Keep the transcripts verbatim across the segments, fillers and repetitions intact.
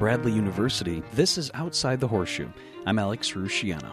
Bradley University, this is Outside the Horseshoe. I'm Alex Rusciano.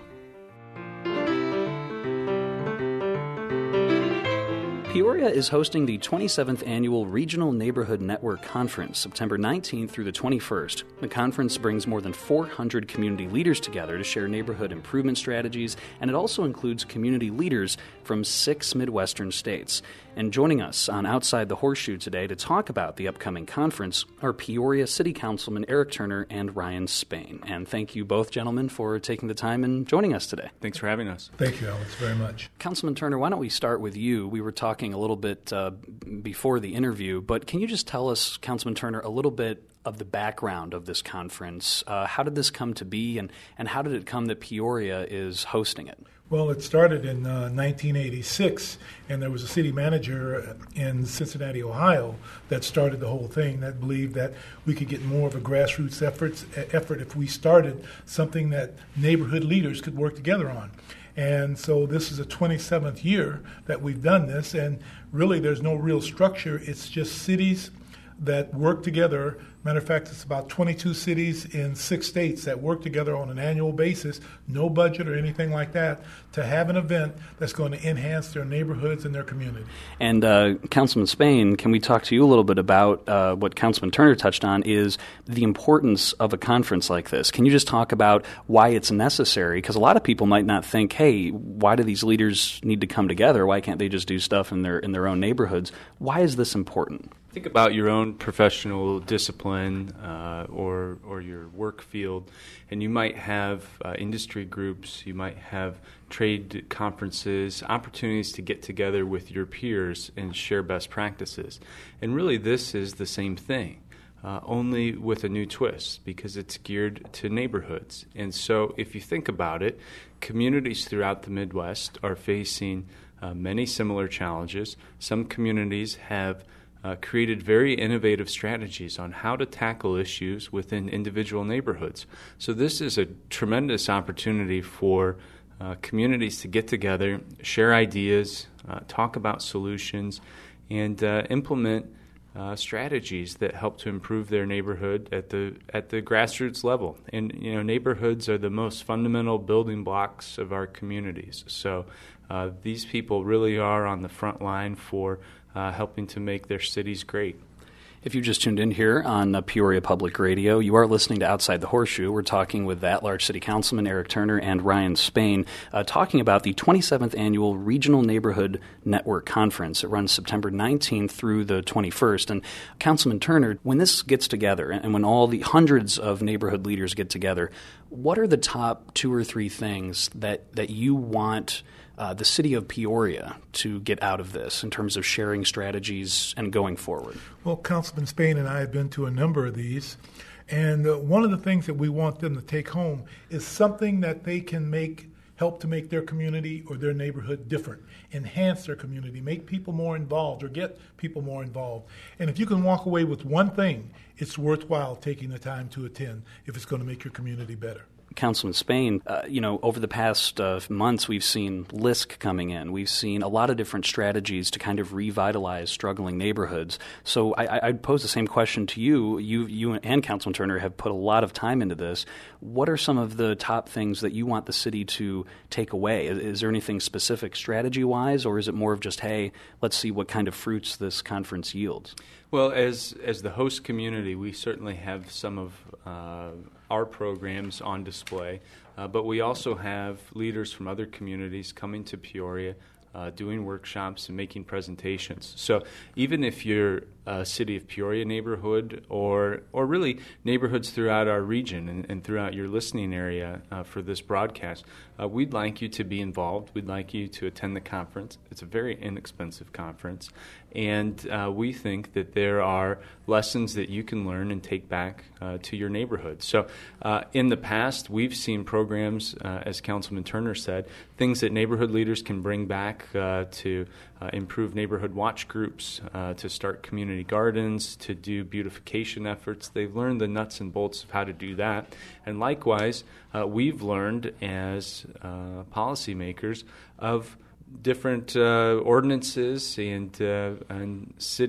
Peoria is hosting the twenty-seventh Annual Regional Neighborhood Network Conference, September nineteenth through the twenty-first. The conference brings more than four hundred community leaders together to share neighborhood improvement strategies, and it also includes community leaders from six Midwestern states. And joining us on Outside the Horseshoe today to talk about the upcoming conference are Peoria City Councilman Eric Turner and Ryan Spain. And thank you both, gentlemen, for taking the time and joining us today. Thanks for having us. Thank you, Alex, very much. Councilman Turner, why don't we start with you? We were talking a little bit uh, before the interview, but can you just tell us, Councilman Turner, a little bit of the background of this conference? Uh, how did this come to be, and, and how did it come that Peoria is hosting it? Well, it started in uh, nineteen eighty-six, and there was a city manager in Cincinnati, Ohio, that started the whole thing, that believed that we could get more of a grassroots efforts, effort if we started something that neighborhood leaders could work together on. And so this is the twenty-seventh year that we've done this, and really there's no real structure. It's just cities that work together. Matter of fact, it's about twenty-two cities in six states that work together on an annual basis, no budget or anything like that, to have an event that's going to enhance their neighborhoods and their community. And uh, Councilman Spain, can we talk to you a little bit about uh, what Councilman Turner touched on, is the importance of a conference like this? Can you just talk about why it's necessary? Because a lot of people might not think, hey, why do these leaders need to come together? Why can't they just do stuff in their in their own neighborhoods? Why is this important? Think about your own professional discipline uh, or or your work field, and you might have uh, industry groups, you might have trade conferences, opportunities to get together with your peers and share best practices. And really this is the same thing, uh, only with a new twist, because it's geared to neighborhoods. And so if you think about it, communities throughout the Midwest are facing uh, many similar challenges. Some communities have Uh, created very innovative strategies on how to tackle issues within individual neighborhoods. So this is a tremendous opportunity for uh, communities to get together, share ideas, uh, talk about solutions, and uh, implement uh, strategies that help to improve their neighborhood at the at the grassroots level. And you know, neighborhoods are the most fundamental building blocks of our communities. So uh, these people really are on the front line for Uh, helping to make their cities great. If you just tuned in here on uh, Peoria Public Radio, you are listening to Outside the Horseshoe. We're talking with at-large City Councilman Eric Turner and Ryan Spain, uh, talking about the twenty-seventh Annual Regional Neighborhood Network Conference. It runs September nineteenth through the twenty-first. And Councilman Turner, when this gets together, and when all the hundreds of neighborhood leaders get together, what are the top two or three things that, that you want Uh, the city of Peoria to get out of this in terms of sharing strategies and going forward? Well, Councilman Spain and I have been to a number of these, and uh, one of the things that we want them to take home is something that they can make, help to make their community or their neighborhood different, enhance their community, make people more involved or get people more involved. And if you can walk away with one thing, it's worthwhile taking the time to attend if it's going to make your community better. Councilman Spain, uh, you know, over the past uh, months, we've seen L I S C coming in. We've seen a lot of different strategies to kind of revitalize struggling neighborhoods. So I, I'd pose the same question to you. You, you and Councilman Turner have put a lot of time into this. What are some of the top things that you want the city to take away? Is, is there anything specific strategy-wise, or is it more of just, hey, let's see what kind of fruits this conference yields? Well, as as the host community, we certainly have some of uh, our programs on display, uh, but we also have leaders from other communities coming to Peoria, uh, doing workshops and making presentations. So even if you're a City of Peoria neighborhood, or or really neighborhoods throughout our region and, and throughout your listening area uh, for this broadcast, uh, we'd like you to be involved. We'd like you to attend the conference. It's a very inexpensive conference, and uh, we think that there are lessons that you can learn and take back uh, to your neighborhood. So uh, in the past, we've seen programs, uh, as Councilman Turner said, things that neighborhood leaders can bring back uh, to uh, improve neighborhood watch groups, uh, to start community gardens, to do beautification efforts. They've learned the nuts and bolts of how to do that. And likewise, uh, we've learned as uh, policymakers of different uh, ordinances and uh, and city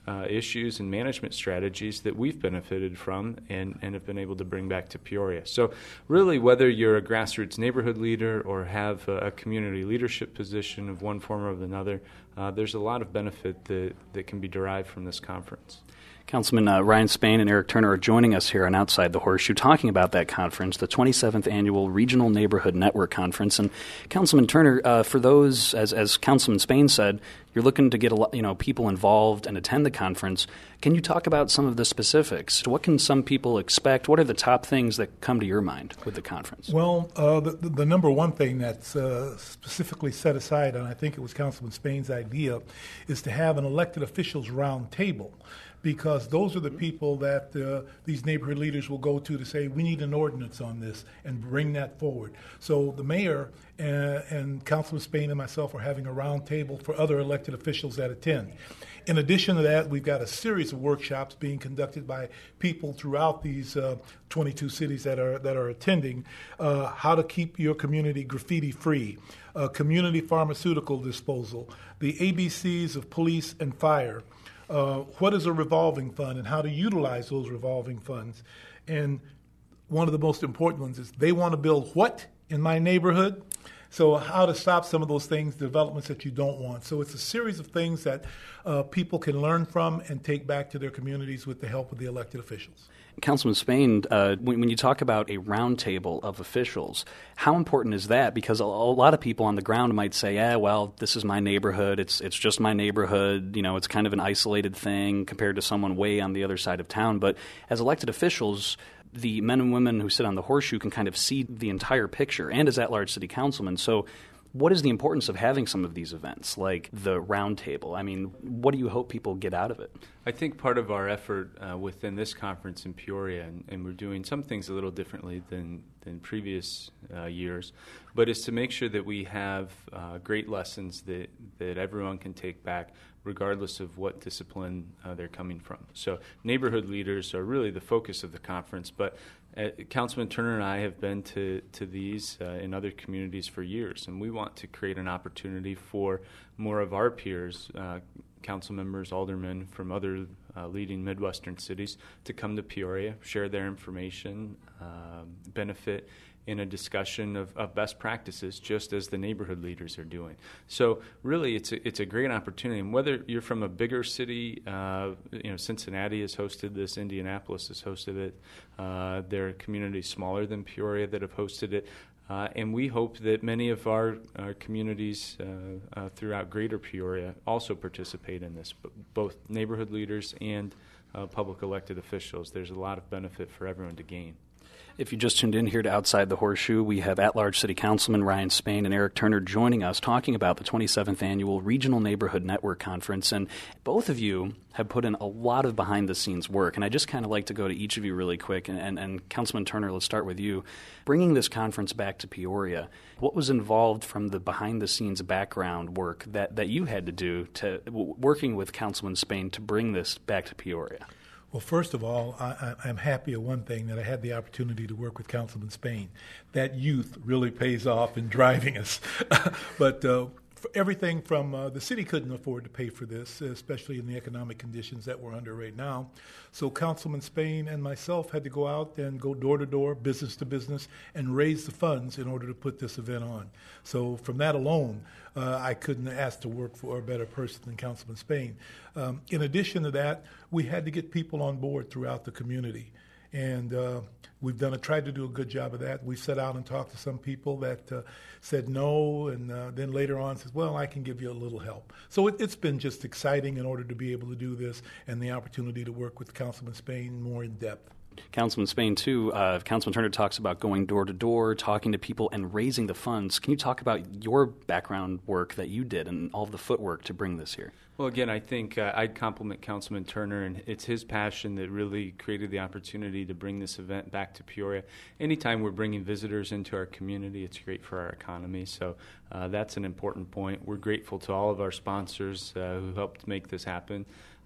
uh, issues and management strategies that we've benefited from and, and have been able to bring back to Peoria. So really, whether you're a grassroots neighborhood leader or have a, a community leadership position of one form or another, uh, there's a lot of benefit that, that can be derived from this conference. Councilman uh, Ryan Spain and Eric Turner are joining us here on Outside the Horseshoe talking about that conference, the twenty-seventh Annual Regional Neighborhood Network Conference. And Councilman Turner, uh, for those, as, as Councilman Spain said, you're looking to get a lot, you know, people involved and attend the conference. Can you talk about some of the specifics? What can some people expect? What are the top things that come to your mind with the conference? Well, uh, the, the, the number one thing that's uh, specifically set aside, and I think it was Councilman Spain's idea, is to have an elected officials round table. Because those are the people that uh, these neighborhood leaders will go to to say, we need an ordinance on this, and bring that forward. So the mayor and, and Councilman Spain and myself are having a round table for other elected officials that attend. In addition to that, we've got a series of workshops being conducted by people throughout these uh, twenty-two cities that are that are attending. Uh, how to keep your community graffiti-free, uh, community pharmaceutical disposal, the A B Cs of police and fire, uh, what is a revolving fund and how to utilize those revolving funds. And one of the most important ones is they want to build what in my neighborhood? So how to stop some of those things, developments that you don't want. So it's a series of things that uh, people can learn from and take back to their communities with the help of the elected officials. Councilman Spain, uh, when, when you talk about a roundtable of officials, how important is that? Because a, a lot of people on the ground might say, "Yeah, well, this is my neighborhood. It's it's just my neighborhood. You know, it's kind of an isolated thing compared to someone way on the other side of town." But as elected officials, the men and women who sit on the Horseshoe can kind of see the entire picture, and as at-large city councilmen. So what is the importance of having some of these events, like the roundtable? I mean, what do you hope people get out of it? I think part of our effort uh, within this conference in Peoria, and, and we're doing some things a little differently than, than previous uh, years, but is to make sure that we have uh, great lessons that, that everyone can take back regardless of what discipline uh, they're coming from. So neighborhood leaders are really the focus of the conference, but uh, Councilman Turner and I have been to, to these uh, in other communities for years, and we want to create an opportunity for more of our peers, uh, council members, aldermen from other uh, leading Midwestern cities to come to Peoria, share their information, uh, benefit in a discussion of, of best practices, just as the neighborhood leaders are doing. So really, it's a, it's a great opportunity. And whether you're from a bigger city, uh, you know, Cincinnati has hosted this, Indianapolis has hosted it. Uh, there are communities smaller than Peoria that have hosted it. Uh, and we hope that many of our, our communities uh, uh, throughout greater Peoria also participate in this, but both neighborhood leaders and uh, public elected officials. There's a lot of benefit for everyone to gain. If you just tuned in here to Outside the Horseshoe, we have at-large city councilman Ryan Spain and Eric Turner joining us talking about the twenty-seventh Annual Regional Neighborhood Network Conference. And both of you have put in a lot of behind-the-scenes work. And I just kind of like to go to each of you really quick. And, and, and Councilman Turner, let's start with you. Bringing this conference back to Peoria, what was involved from the behind-the-scenes background work that, that you had to do to w- working with Councilman Spain to bring this back to Peoria? Well, first of all, I, I'm happy of one thing, that I had the opportunity to work with Councilman Spain. That youth really pays off in driving us. But uh, for everything from uh, the city couldn't afford to pay for this, especially in the economic conditions that we're under right now. So Councilman Spain and myself had to go out and go door to door, business to business, and raise the funds in order to put this event on. So from that alone, uh, I couldn't ask to work for a better person than Councilman Spain. Um, in addition to that, we had to get people on board throughout the community. And uh, we've done a, tried to do a good job of that. We set out and talked to some people that uh, said no, and uh, then later on says, well, I can give you a little help. So it, it's been just exciting in order to be able to do this, and the opportunity to work with Councilman Spain more in depth. Councilman Spain, too, uh, Councilman Turner talks about going door to door, talking to people, and raising the funds. Can you talk about your background work that you did and all of the footwork to bring this here? Well, again, I think uh, I'd compliment Councilman Turner, and it's his passion that really created the opportunity to bring this event back to Peoria. Anytime we're bringing visitors into our community, it's great for our economy, so uh, that's an important point. We're grateful to all of our sponsors uh, who helped make this happen.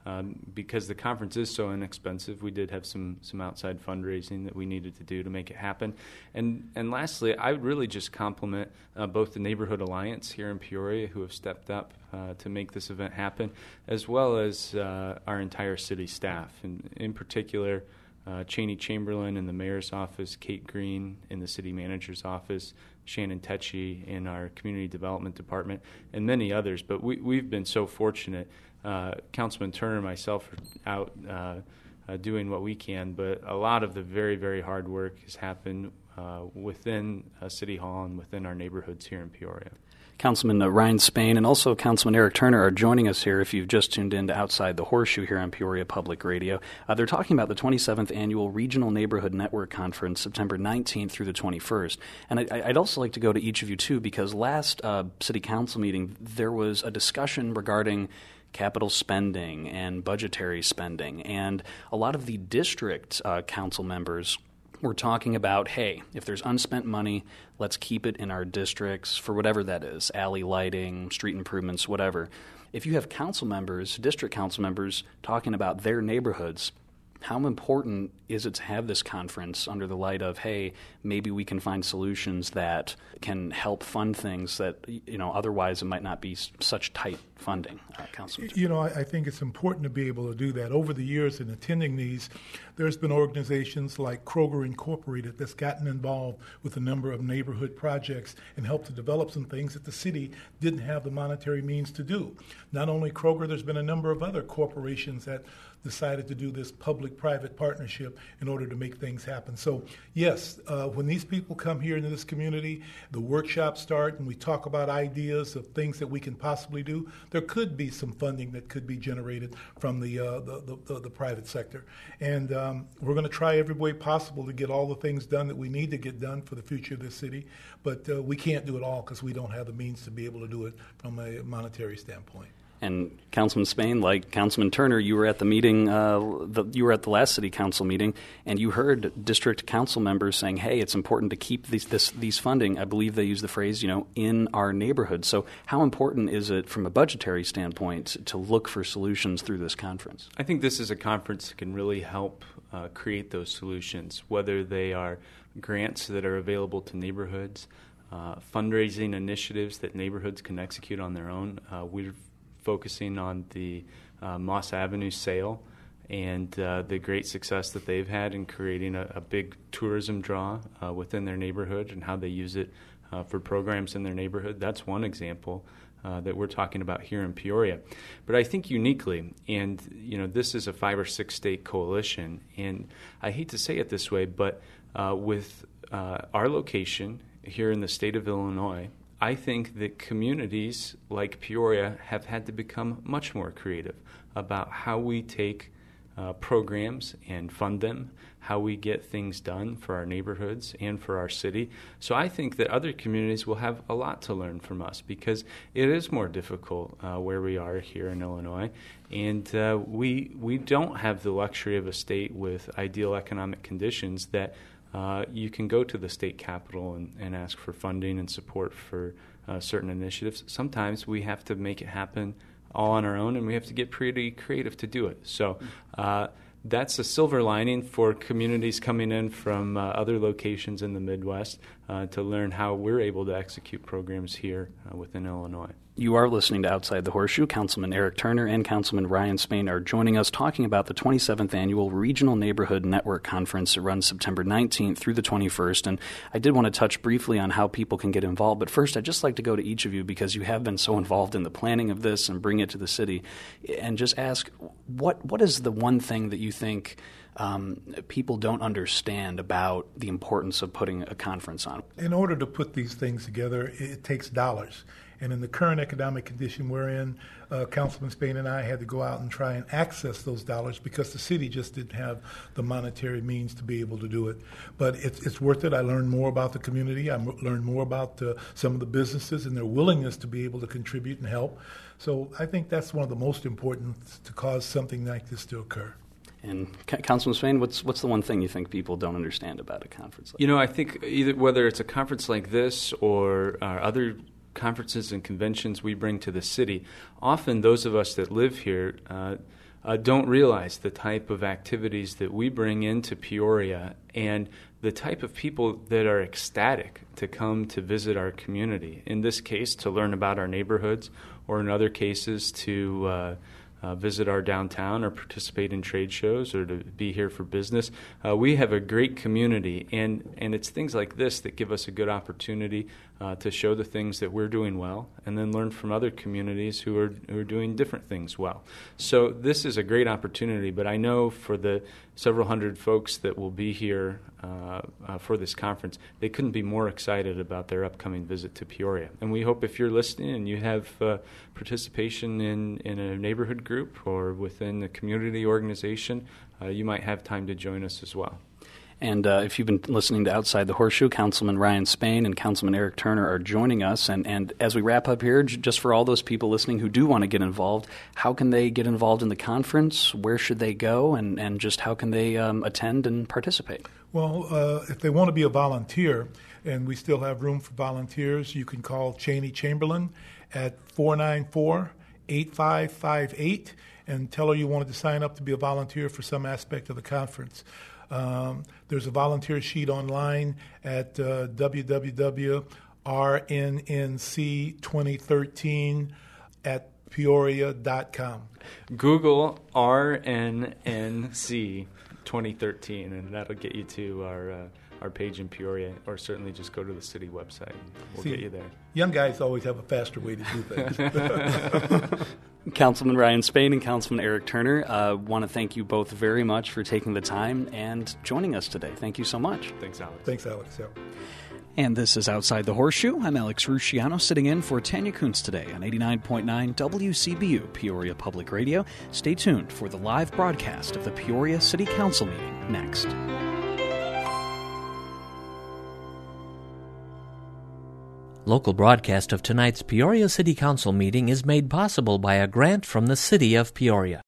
Um, because the conference is so inexpensive, we did have some some outside fundraising that we needed to do to make it happen. And and lastly, I would really just compliment uh, both the Neighborhood Alliance here in Peoria, who have stepped up uh, to make this event happen, as well as uh, our entire city staff. And in particular, uh, Cheney Chamberlain in the mayor's office, Kate Green in the city manager's office, Shannon Tetchy in our community development department, and many others. But we, we've been so fortunate. Uh, Councilman Turner and myself are out uh, uh, doing what we can, but a lot of the very, very hard work has happened uh, within uh, City Hall and within our neighborhoods here in Peoria. Councilman uh, Ryan Spain and also Councilman Eric Turner are joining us here if you've just tuned in to Outside the Horseshoe here on Peoria Public Radio. Uh, they're talking about the twenty-seventh Annual Regional Neighborhood Network Conference, September nineteenth through the twenty-first. And I, I'd also like to go to each of you, too, because last uh, City Council meeting, there was a discussion regarding capital spending and budgetary spending. And a lot of the district uh, council members were talking about, hey, if there's unspent money, let's keep it in our districts for whatever that is, alley lighting, street improvements, whatever. If you have council members, district council members, talking about their neighborhoods, how important is it to have this conference under the light of, hey, maybe we can find solutions that can help fund things that, you know, otherwise it might not be s- such tight funding, uh, Councilman? You know, I, I think it's important to be able to do that. Over the years in attending these, there's been organizations like Kroger Incorporated that's gotten involved with a number of neighborhood projects and helped to develop some things that the city didn't have the monetary means to do. Not only Kroger, there's been a number of other corporations that decided to do this public-private partnership in order to make things happen. So, yes, uh, when these people come here into this community, the workshops start, and we talk about ideas of things that we can possibly do, there could be some funding that could be generated from the uh, the, the, the, the private sector. And um, we're going to try every way possible to get all the things done that we need to get done for the future of this city. But uh, we can't do it all because we don't have the means to be able to do it from a monetary standpoint. And Councilman Spain, like Councilman Turner, you were at the meeting, uh, the, you were at the last city council meeting, and you heard district council members saying, hey, it's important to keep these, this, these funding. I believe they use the phrase, you know, in our neighborhood. So how important is it from a budgetary standpoint to look for solutions through this conference? I think this is a conference that can really help uh, create those solutions, whether they are grants that are available to neighborhoods, uh, fundraising initiatives that neighborhoods can execute on their own. Uh, we're focusing on the uh, Moss Avenue sale and uh, the great success that they've had in creating a, a big tourism draw uh, within their neighborhood and how they use it uh, for programs in their neighborhood. That's one example uh, that we're talking about here in Peoria. But I think uniquely, and you know, this is a five or six state coalition, and I hate to say it this way, but uh, with uh, our location here in the state of Illinois, I think that communities like Peoria have had to become much more creative about how we take uh, programs and fund them, how we get things done for our neighborhoods and for our city. So I think that other communities will have a lot to learn from us because it is more difficult uh, where we are here in Illinois. And uh, we, we don't have the luxury of a state with ideal economic conditions that Uh, you can go to the state capitol and, and ask for funding and support for uh, certain initiatives. Sometimes we have to make it happen all on our own, and we have to get pretty creative to do it. So uh, that's a silver lining for communities coming in from uh, other locations in the Midwest uh, to learn how we're able to execute programs here uh, within Illinois. You are listening to Outside the Horseshoe. Councilman Eric Turner and Councilman Ryan Spain are joining us talking about the twenty-seventh Annual Regional Neighborhood Network Conference that runs September nineteenth through the twenty-first. And I did want to touch briefly on how people can get involved. But first, I'd just like to go to each of you because you have been so involved in the planning of this and bring it to the city, and just ask, what what is the one thing that you think Um, people don't understand about the importance of putting a conference on? In order to put these things together, it takes dollars. And in the current economic condition we're in, uh, Councilman Spain and I had to go out and try and access those dollars because the city just didn't have the monetary means to be able to do it. But it's, it's worth it. I learned more about the community. I learned more about uh, some of the businesses and their willingness to be able to contribute and help. So I think that's one of the most important to cause something like this to occur. And C- Councilman Spain, what's what's the one thing you think people don't understand about a conference like You know, I think either whether it's a conference like this or our other conferences and conventions we bring to the city, often those of us that live here uh, uh, don't realize the type of activities that we bring into Peoria and the type of people that are ecstatic to come to visit our community. In this case, to learn about our neighborhoods, or in other cases, to uh, uh, visit our downtown or participate in trade shows or to be here for business. Uh, we have a great community, and, and it's things like this that give us a good opportunity uh, to show the things that we're doing well and then learn from other communities who are, who are doing different things well. So this is a great opportunity, but I know for the several hundred folks that will be here uh, uh, for this conference, they couldn't be more excited about their upcoming visit to Peoria. And we hope if you're listening and you have uh, participation in, in a neighborhood group or within a community organization, uh, you might have time to join us as well. And uh, if you've been listening to Outside the Horseshoe, Councilman Ryan Spain and Councilman Eric Turner are joining us. And, and as we wrap up here, j- just for all those people listening who do want to get involved, how can they get involved in the conference? Where should they go? And, and just how can they um, attend and participate? Well, uh, if they want to be a volunteer, and we still have room for volunteers, you can call Cheney Chamberlain at four nine four, eight five five eight and tell her you wanted to sign up to be a volunteer for some aspect of the conference. Um, there's a volunteer sheet online at uh, w w w dot r n n c twenty thirteen at peoria dot com. Google R N N C twenty thirteen, and that'll get you to our uh, our page in Peoria, or certainly just go to the city website. We'll See, get you there. Young guys always have a faster way to do things. Councilman Ryan Spain and Councilman Eric Turner, I uh, want to thank you both very much for taking the time and joining us today. Thank you so much. Thanks, Alex. Thanks, Alex. Yeah. And this is Outside the Horseshoe. I'm Alex Rusciano, sitting in for Tanya Kuntz today on eighty-nine point nine W C B U Peoria Public Radio. Stay tuned for the live broadcast of the Peoria City Council meeting next. Local broadcast of tonight's Peoria City Council meeting is made possible by a grant from the City of Peoria.